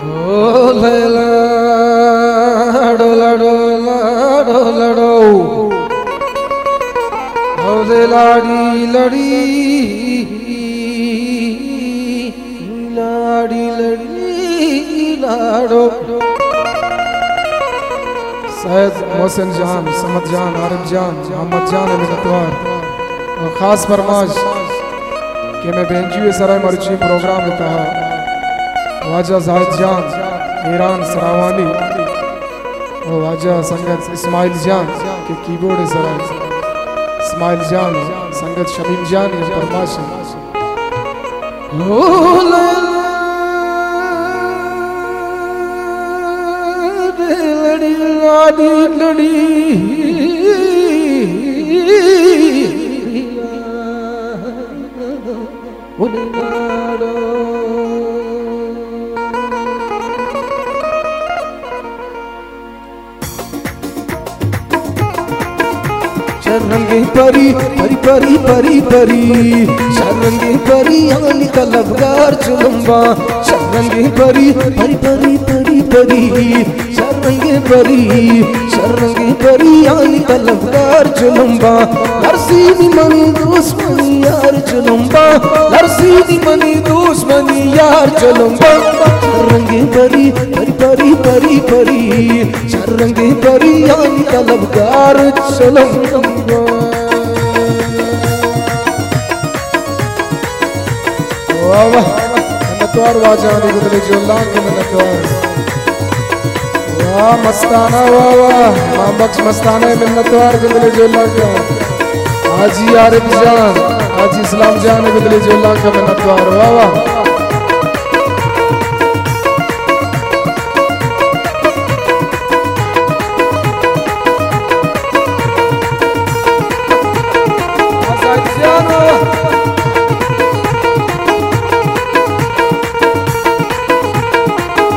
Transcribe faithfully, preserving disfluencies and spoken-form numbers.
ओ लैला डोला डोला डोला डो ओ दे लाड़ी लड़ी लाड़ी लड़ी लाड़ो। सैयद मोहसिन जान, समद जान, आरिफ जान, मोहम्मद जान मिन्नतवार और ख़ास फरमाश कि मैं बेंजी सराय मर्ची प्रोग्राम लेता है वाजा जाहिद जान ईरान सरावानी और वाजा संगत इस्माइल जान के कीबोर्ड सराय इस्माइल जान संगत शमीम जान ये फरमाश लड़ी लाड़ी लड़ी शरंगी परी परी परी परी परी शरंगी परी यानी तलबगार चुलम्बा शरंगी परी परी परी परी परी शरंगी परी शरंगी परी यानी तलबगार चुलम्बा लरसीनी मनी दुश्मनी यार चुलम्बा लरसीनी मनी दुश्मनी यार चुलम्बा शरंगी परी परी परी परी परी शरंगी परी यानी तलबगार चुलम्बा। वाह वाह मिन्नतवार वाजानी गुदले जोला के मिन्नतवार वाह मस्ताना वाह वाह मां बख्श मस्ताना मिन्नतवार गुदले जोला का हाजी आरिफ जान हाजी इस्लाम जान गुदले जोला का मिन्नतवार वाह वाह।